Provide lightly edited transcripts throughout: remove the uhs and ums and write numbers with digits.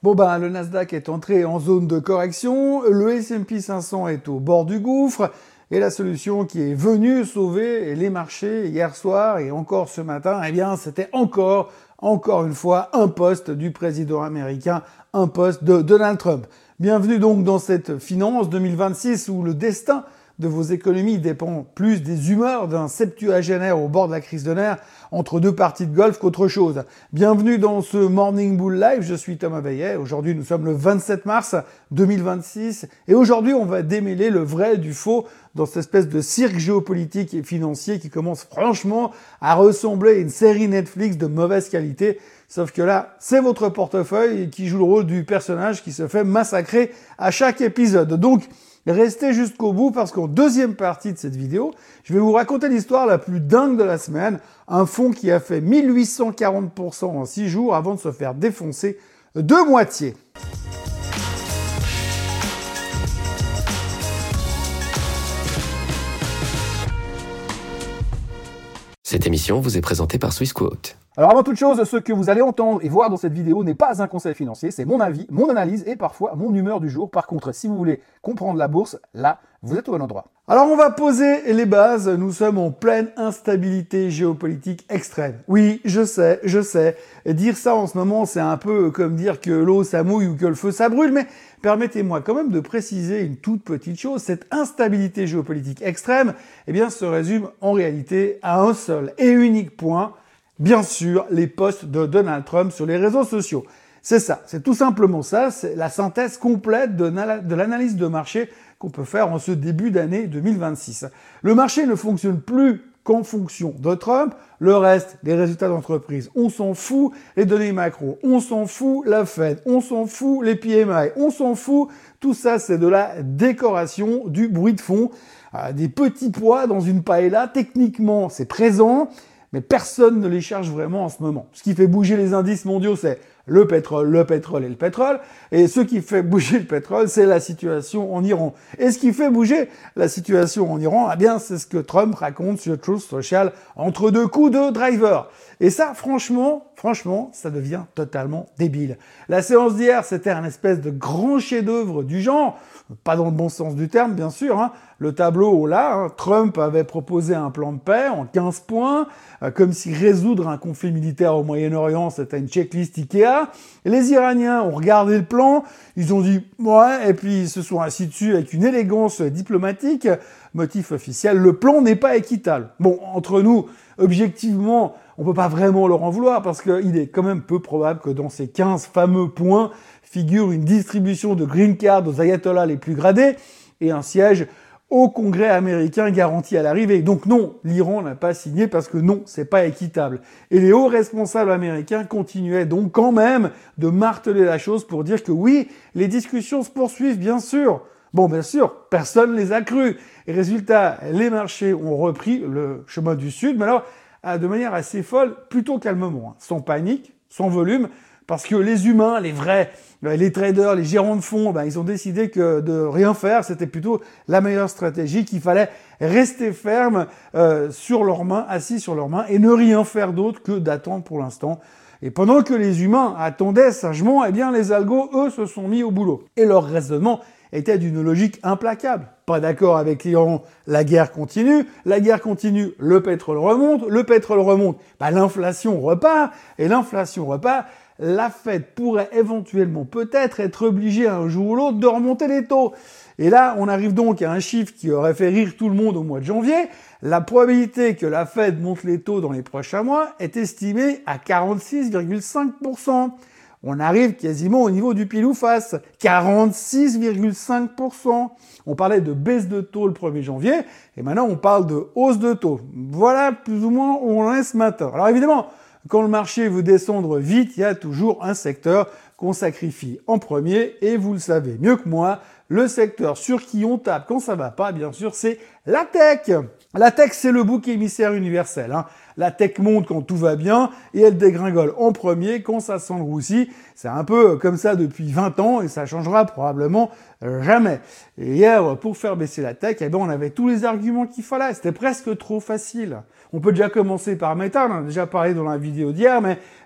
Bon ben, le Nasdaq est entré en zone de correction, le S&P 500 est au bord du gouffre, et la solution qui est venue sauver les marchés hier soir et encore ce matin, eh bien, c'était encore une fois, un poste du président américain, un poste de Donald Trump. Bienvenue donc dans cette finance 2026 où le destin de vos économies dépend plus des humeurs d'un septuagénaire au bord de la crise de nerfs entre deux parties de golf qu'autre chose. Bienvenue dans ce Morning Bull Live, je suis Thomas Veillet. Aujourd'hui, nous sommes le 27 mars 2026 et aujourd'hui, on va démêler le vrai du faux dans cette espèce de cirque géopolitique et financier qui commence franchement à ressembler à une série Netflix de mauvaise qualité. Sauf que là, c'est votre portefeuille qui joue le rôle du personnage qui se fait massacrer à chaque épisode. Donc, restez jusqu'au bout parce qu'en deuxième partie de cette vidéo, je vais vous raconter l'histoire la plus dingue de la semaine. Un fonds qui a fait 1840% en 6 jours avant de se faire défoncer de moitié. Cette émission vous est présentée par Swissquote. Alors avant toute chose, ce que vous allez entendre et voir dans cette vidéo n'est pas un conseil financier, c'est mon avis, mon analyse et parfois mon humeur du jour. Par contre, si vous voulez comprendre la bourse, là, vous êtes au bon endroit. Alors on va poser les bases, nous sommes en pleine instabilité géopolitique extrême. Oui, je sais, dire ça en ce moment c'est un peu comme dire que l'eau ça mouille ou que le feu ça brûle, mais permettez-moi quand même de préciser une toute petite chose, cette instabilité géopolitique extrême, eh bien se résume en réalité à un seul et unique point, bien sûr, les posts de Donald Trump sur les réseaux sociaux. C'est ça, c'est tout simplement ça, c'est la synthèse complète de l'analyse de marché qu'on peut faire en ce début d'année 2026. Le marché ne fonctionne plus qu'en fonction de Trump. Le reste, les résultats d'entreprise, on s'en fout. Les données macro, on s'en fout. La Fed, on s'en fout. Les PMI, on s'en fout. Tout ça, c'est de la décoration, du bruit de fond, des petits pois dans une paella. Techniquement, c'est présent, mais personne ne les cherche vraiment en ce moment. Ce qui fait bouger les indices mondiaux, c'est le pétrole et le pétrole. Et ce qui fait bouger le pétrole, c'est la situation en Iran. Et ce qui fait bouger la situation en Iran, eh bien, c'est ce que Trump raconte sur Truth Social entre deux coups de driver. Et ça, franchement, ça devient totalement débile. La séance d'hier, c'était un espèce de grand chef-d'œuvre du genre, pas dans le bon sens du terme, bien sûr, hein. Le tableau, là, Trump avait proposé un plan de paix en 15 points, comme si résoudre un conflit militaire au Moyen-Orient, c'était une checklist Ikea. Et les Iraniens ont regardé le plan, ils ont dit « ouais », et puis ils se sont assis dessus avec une élégance diplomatique. Motif officiel, le plan n'est pas équitable. Bon, entre nous, objectivement, on peut pas vraiment leur en vouloir parce qu'il est quand même peu probable que dans ces 15 fameux points figure une distribution de green card aux ayatollahs les plus gradés et un siège au Congrès américain garanti à l'arrivée. Donc non, l'Iran n'a pas signé parce que non, c'est pas équitable. Et les hauts responsables américains continuaient donc quand même de marteler la chose pour dire que oui, les discussions se poursuivent, bien sûr. Bon, bien sûr, personne les a crues. Et résultat, les marchés ont repris le chemin du Sud, mais alors de manière assez folle, plutôt calmement, hein, sans panique, sans volume, parce que les humains, les vrais, les traders, les gérants de fonds, ils ont décidé que de rien faire, c'était plutôt la meilleure stratégie, qu'il fallait rester ferme sur leurs mains, assis sur leurs mains, et ne rien faire d'autre que d'attendre pour l'instant. Et pendant que les humains attendaient sagement, eh bien les algos, eux, se sont mis au boulot. Et leur raisonnement était d'une logique implacable. Pas d'accord avec l'Iran, la guerre continue, le pétrole remonte, l'inflation repart, et l'inflation repart, la Fed pourrait éventuellement peut-être être obligée un jour ou l'autre de remonter les taux. Et là, on arrive donc à un chiffre qui aurait fait rire tout le monde au mois de janvier. La probabilité que la Fed monte les taux dans les prochains mois est estimée à 46,5%. On arrive quasiment au niveau du pile ou face, 46,5%. On parlait de baisse de taux le 1er janvier, et maintenant on parle de hausse de taux. Voilà plus ou moins où on en est ce matin. Alors évidemment, quand le marché veut descendre vite, il y a toujours un secteur qu'on sacrifie en premier, et vous le savez mieux que moi, le secteur sur qui on tape quand ça va pas, bien sûr, c'est la tech. La tech, c'est le bouc émissaire universel, hein. La tech monte quand tout va bien et elle dégringole en premier quand ça sent le roussi. C'est un peu comme ça depuis 20 ans et ça changera probablement jamais. Et hier, pour faire baisser la tech, on avait tous les arguments qu'il fallait. C'était presque trop facile. On peut déjà commencer par Meta, on en a déjà parlé dans la vidéo d'hier, mais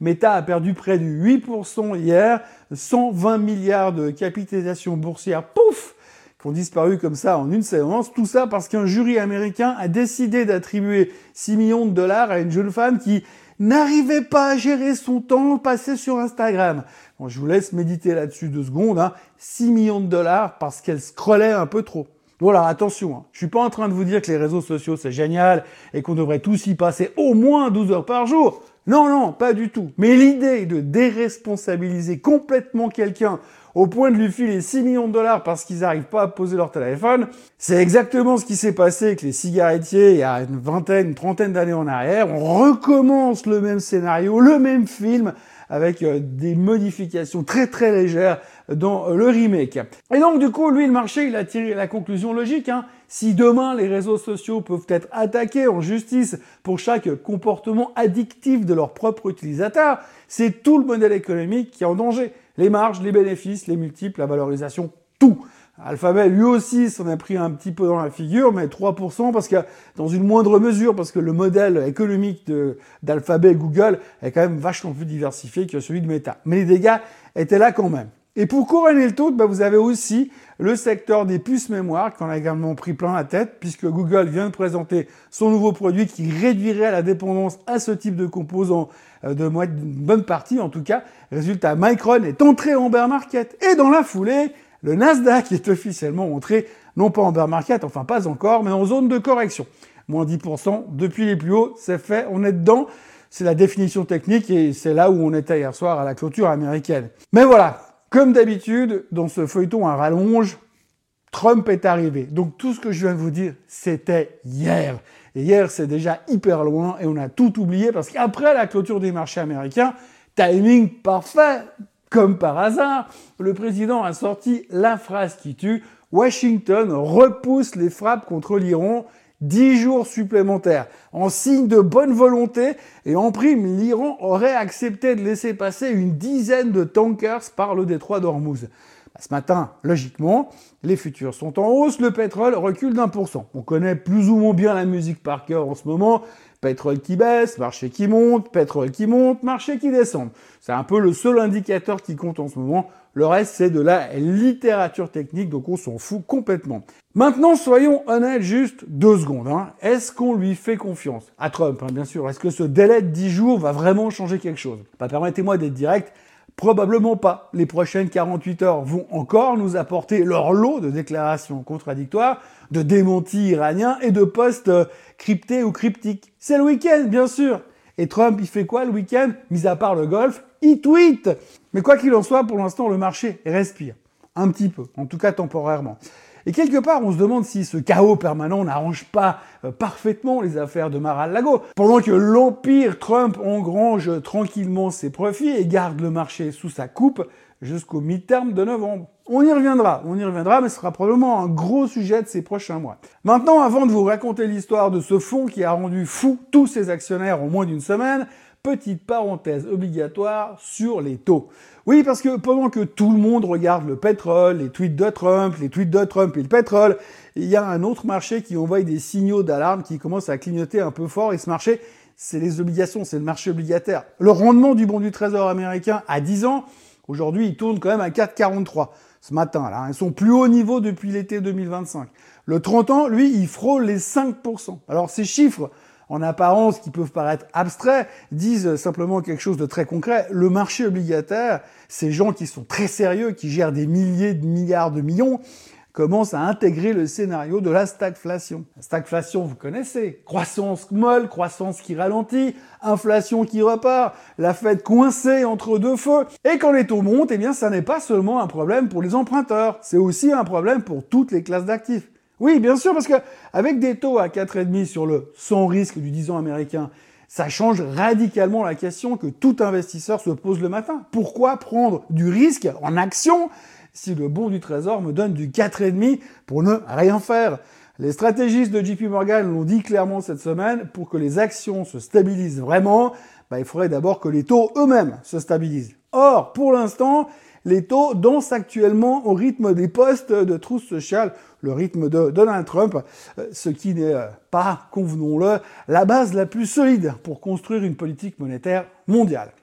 Meta a perdu près de 8% hier, 120 milliards de capitalisation boursière, pouf, qui ont disparu comme ça en une séance. Tout ça parce qu'un jury américain a décidé d'attribuer 6 millions de dollars à une jeune femme qui n'arrivait pas à gérer son temps passé sur Instagram. Bon, je vous laisse méditer là-dessus 2 secondes. 6 millions de dollars parce qu'elle scrollait un peu trop. Voilà, attention, je suis pas en train de vous dire que les réseaux sociaux c'est génial et qu'on devrait tous y passer au moins 12 heures par jour. Non, pas du tout. Mais l'idée de déresponsabiliser complètement quelqu'un au point de lui filer 6 millions de dollars parce qu'ils n'arrivent pas à poser leur téléphone, c'est exactement ce qui s'est passé avec les cigarettiers il y a une trentaine d'années en arrière. On recommence le même scénario, le même film, avec des modifications très très légères dans le remake. Et donc du coup, lui, le marché, il a tiré la conclusion logique. Si demain, les réseaux sociaux peuvent être attaqués en justice pour chaque comportement addictif de leurs propres utilisateurs, c'est tout le modèle économique qui est en danger. Les marges, les bénéfices, les multiples, la valorisation, tout. Alphabet, lui aussi, s'en a pris un petit peu dans la figure, mais 3%, parce que, dans une moindre mesure, parce que le modèle économique d'Alphabet et Google est quand même vachement plus diversifié que celui de Meta. Mais les dégâts étaient là quand même. Et pour couronner le tout, vous avez aussi le secteur des puces mémoire qui en a également pris plein la tête, puisque Google vient de présenter son nouveau produit qui réduirait la dépendance à ce type de composants de bonne partie en tout cas. Résultat, Micron est entré en bear market. Et dans la foulée, le Nasdaq est officiellement entré, non pas en bear market, enfin pas encore, mais en zone de correction. Moins 10% depuis les plus hauts, c'est fait, on est dedans. C'est la définition technique et c'est là où on était hier soir à la clôture américaine. Mais voilà, comme d'habitude, dans ce feuilleton à rallonge, Trump est arrivé. Donc tout ce que je viens de vous dire, c'était hier. Et hier, c'est déjà hyper loin et on a tout oublié parce qu'après la clôture des marchés américains, timing parfait. Comme par hasard, le président a sorti la phrase qui tue. Washington repousse les frappes contre l'Iran 10 jours supplémentaires. En signe de bonne volonté et en prime, l'Iran aurait accepté de laisser passer une dizaine de tankers par le détroit d'Ormuz. Ce matin, logiquement, les futurs sont en hausse, le pétrole recule d'1%. On connaît plus ou moins bien la musique par cœur en ce moment. Pétrole qui baisse, marché qui monte, pétrole qui monte, marché qui descend. C'est un peu le seul indicateur qui compte en ce moment. Le reste, c'est de la littérature technique, donc on s'en fout complètement. Maintenant, soyons honnêtes juste 2 secondes. Est-ce qu'on lui fait confiance à Trump, bien sûr. Est-ce que ce délai de 10 jours va vraiment changer quelque chose? Permettez-moi d'être direct. Probablement pas. Les prochaines 48 heures vont encore nous apporter leur lot de déclarations contradictoires, de démentis iraniens et de posts cryptés ou cryptiques. C'est le week-end, bien sûr. Et Trump, il fait quoi le week-end? Mis à part le golf, il tweet. Mais quoi qu'il en soit, pour l'instant, le marché respire. Un petit peu, en tout cas temporairement. Et quelque part, on se demande si ce chaos permanent n'arrange pas parfaitement les affaires de Mar-a-Lago. Pendant que l'empire Trump engrange tranquillement ses profits et garde le marché sous sa coupe jusqu'au mi-terme de novembre. On y reviendra, mais ce sera probablement un gros sujet de ces prochains mois. Maintenant, avant de vous raconter l'histoire de ce fonds qui a rendu fou tous ses actionnaires en moins d'une semaine, petite parenthèse obligatoire sur les taux. Oui, parce que pendant que tout le monde regarde le pétrole, les tweets de Trump et le pétrole, il y a un autre marché qui envoie des signaux d'alarme qui commencent à clignoter un peu fort. Et ce marché, c'est les obligations, c'est le marché obligataire. Le rendement du bon du Trésor américain à 10 ans, aujourd'hui, il tourne quand même à 4,43 ce matin. Là, ils sont plus haut niveau depuis l'été 2025. Le 30 ans, lui, il frôle les 5%. Alors ces chiffres, en apparence, qui peuvent paraître abstraits, disent simplement quelque chose de très concret. Le marché obligataire, ces gens qui sont très sérieux, qui gèrent des milliers de milliards de millions, commencent à intégrer le scénario de la stagflation. La stagflation, vous connaissez. Croissance molle, croissance qui ralentit, inflation qui repart, la Fed coincée entre deux feux. Et quand les taux montent, ça n'est pas seulement un problème pour les emprunteurs, c'est aussi un problème pour toutes les classes d'actifs. Oui, bien sûr, parce que avec des taux à 4,5 sur le sans risque du 10 ans américain, ça change radicalement la question que tout investisseur se pose le matin. Pourquoi prendre du risque en action si le bon du Trésor me donne du 4,5 pour ne rien faire? Les stratégistes de JP Morgan l'ont dit clairement cette semaine, pour que les actions se stabilisent vraiment, il faudrait d'abord que les taux eux-mêmes se stabilisent. Or, pour l'instant, les taux dansent actuellement au rythme des postes de trousse sociale, le rythme de Donald Trump, ce qui n'est pas, convenons-le, la base la plus solide pour construire une politique monétaire mondiale.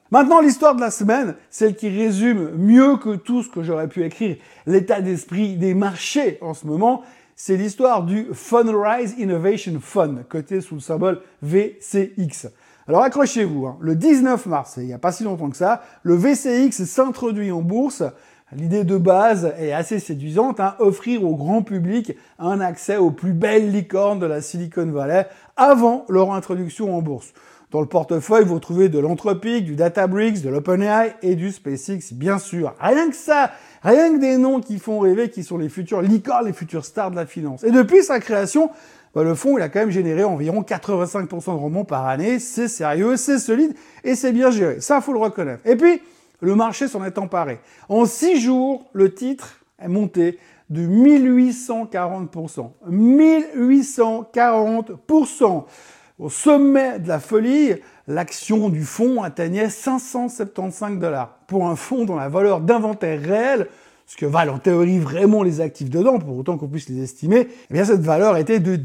Maintenant, l'histoire de la semaine, celle qui résume mieux que tout ce que j'aurais pu écrire l'état d'esprit des marchés en ce moment, c'est l'histoire du Fundrise Innovation Fund, coté sous le symbole VCX. Alors accrochez-vous, le 19 mars, il n'y a pas si longtemps que ça, le VCX s'introduit en bourse. L'idée de base est assez séduisante, offrir au grand public un accès aux plus belles licornes de la Silicon Valley avant leur introduction en bourse. Dans le portefeuille, vous retrouvez de l'Anthropic, du Databricks, de l'OpenAI et du SpaceX, bien sûr. Rien que ça, rien que des noms qui font rêver, qui sont les futures licornes, les futures stars de la finance. Et depuis sa création, le fonds, il a quand même généré environ 85% de rendement par année. C'est sérieux, c'est solide et c'est bien géré. Ça, faut le reconnaître. Et puis, le marché s'en est emparé. En 6 jours, le titre est monté de 1840%. 1840%. Au sommet de la folie, l'action du fonds atteignait 575 $. Pour un fonds dont la valeur d'inventaire réelle, ce que valent en théorie vraiment les actifs dedans, pour autant qu'on puisse les estimer, eh bien cette valeur était de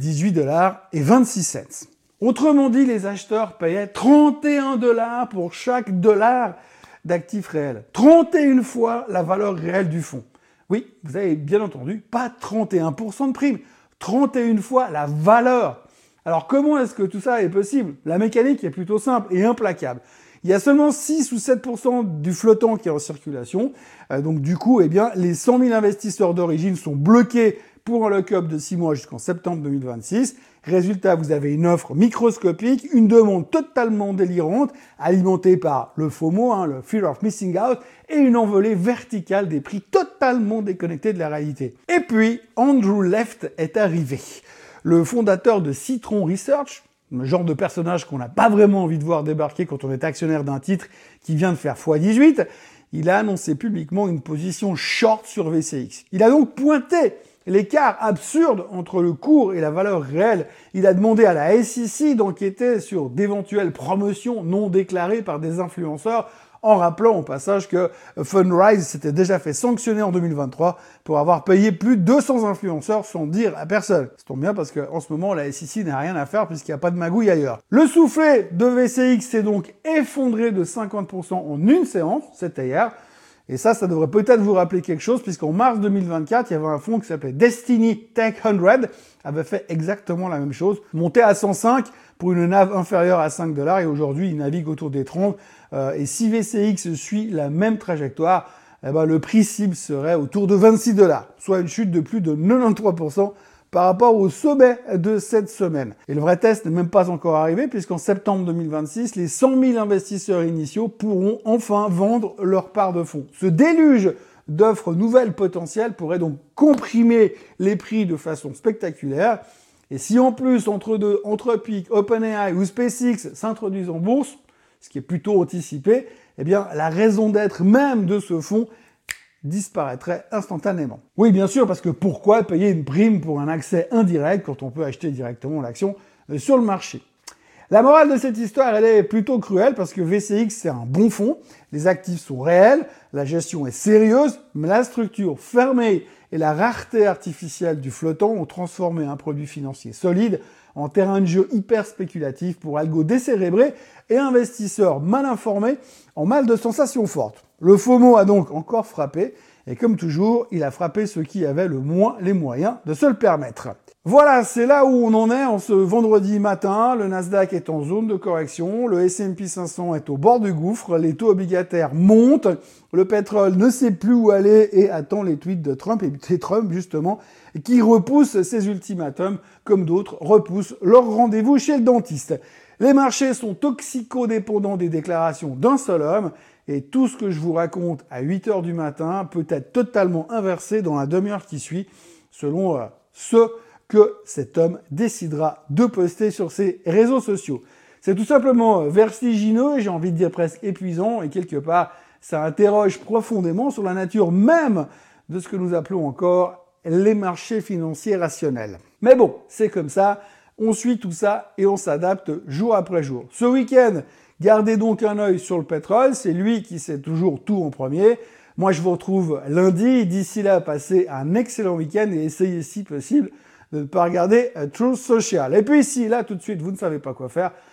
18,26 $. Autrement dit, les acheteurs payaient 31 $ pour chaque dollar d'actifs réels. 31 fois la valeur réelle du fonds. Oui, vous avez bien entendu, pas 31% de prime, 31 fois la valeur. Alors comment est-ce que tout ça est possible? La mécanique est plutôt simple et implacable. Il y a seulement 6 ou 7% du flottant qui est en circulation. Donc du coup, eh bien, les 100 000 investisseurs d'origine sont bloqués pour un lock-up de 6 mois jusqu'en septembre 2026. Résultat, vous avez une offre microscopique, une demande totalement délirante, alimentée par le FOMO, le Fear of Missing Out, et une envolée verticale des prix totalement déconnectés de la réalité. Et puis, Andrew Left est arrivé. Le fondateur de Citron Research, le genre de personnage qu'on n'a pas vraiment envie de voir débarquer quand on est actionnaire d'un titre qui vient de faire x18, il a annoncé publiquement une position short sur VCX. Il a donc pointé l'écart absurde entre le cours et la valeur réelle. Il a demandé à la SEC d'enquêter sur d'éventuelles promotions non déclarées par des influenceurs, en rappelant au passage que Fundrise s'était déjà fait sanctionner en 2023 pour avoir payé plus de 200 influenceurs sans dire à personne. Ça tombe bien parce qu'en ce moment, la SEC n'a rien à faire puisqu'il n'y a pas de magouille ailleurs. Le soufflet de VCX s'est donc effondré de 50% en une séance, c'était hier. Et ça devrait peut-être vous rappeler quelque chose, puisqu'en mars 2024, il y avait un fonds qui s'appelait Destiny Tech 100, avait fait exactement la même chose, monté à 105 pour une NAV inférieure à 5 $, et aujourd'hui, il navigue autour des 30. Et si VCX suit la même trajectoire, le prix cible serait autour de 26 $, soit une chute de plus de 93% par rapport au sommet de cette semaine. Et le vrai test n'est même pas encore arrivé, puisqu'en septembre 2026, les 100 000 investisseurs initiaux pourront enfin vendre leur part de fonds. Ce déluge d'offres nouvelles potentielles pourrait donc comprimer les prix de façon spectaculaire. Et si en plus, entre deux, Anthropic, OpenAI ou SpaceX s'introduisent en bourse, ce qui est plutôt anticipé, eh bien, la raison d'être même de ce fonds disparaîtrait instantanément. Oui, bien sûr, parce que pourquoi payer une prime pour un accès indirect quand on peut acheter directement l'action sur le marché? La morale de cette histoire, elle est plutôt cruelle parce que VCX, c'est un bon fonds, les actifs sont réels, la gestion est sérieuse, mais la structure fermée et la rareté artificielle du flottant ont transformé un produit financier solide en terrain de jeu hyper spéculatif pour algos décérébrés et investisseurs mal informés en mal de sensations fortes. Le FOMO a donc encore frappé, et comme toujours, il a frappé ceux qui avaient le moins les moyens de se le permettre. Voilà, c'est là où on en est en ce vendredi matin. Le Nasdaq est en zone de correction, le S&P 500 est au bord du gouffre, les taux obligataires montent, le pétrole ne sait plus où aller et attend les tweets de Trump, et c'est Trump justement qui repousse ses ultimatums, comme d'autres repoussent leur rendez-vous chez le dentiste. Les marchés sont toxicodépendants des déclarations d'un seul homme, et tout ce que je vous raconte à 8h du matin peut être totalement inversé dans la demi-heure qui suit, selon ce que cet homme décidera de poster sur ses réseaux sociaux. C'est tout simplement vertigineux, et j'ai envie de dire presque épuisant, et quelque part, ça interroge profondément sur la nature même de ce que nous appelons encore les marchés financiers rationnels. Mais bon, c'est comme ça, on suit tout ça et on s'adapte jour après jour. Ce week-end, gardez donc un œil sur le pétrole, c'est lui qui sait toujours tout en premier. Moi, je vous retrouve lundi. D'ici là, passez un excellent week-end et essayez si possible de ne pas regarder Truth Social. Et puis si là, tout de suite, vous ne savez pas quoi faire,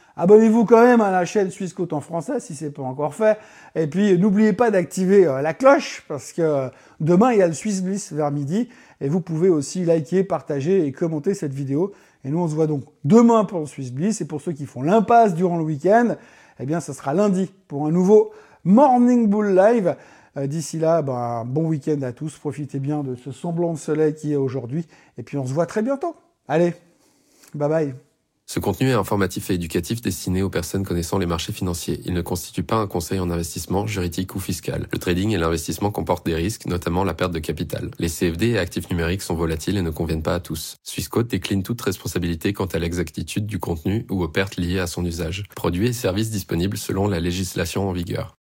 abonnez-vous quand même à la chaîne Swissquote en français si c'est pas encore fait. Et puis n'oubliez pas d'activer la cloche parce que demain il y a le Swiss Bliss vers midi et vous pouvez aussi liker, partager et commenter cette vidéo. Et nous on se voit donc demain pour le Swiss Bliss et pour ceux qui font l'impasse durant le week-end, eh bien ça sera lundi pour un nouveau Morning Bull Live. D'ici là, bon week-end à tous, profitez bien de ce semblant de soleil qui est aujourd'hui et puis on se voit très bientôt. Allez, bye bye. Ce contenu est informatif et éducatif destiné aux personnes connaissant les marchés financiers. Il ne constitue pas un conseil en investissement, juridique ou fiscal. Le trading et l'investissement comportent des risques, notamment la perte de capital. Les CFD et actifs numériques sont volatiles et ne conviennent pas à tous. Swissquote décline toute responsabilité quant à l'exactitude du contenu ou aux pertes liées à son usage. Produits et services disponibles selon la législation en vigueur.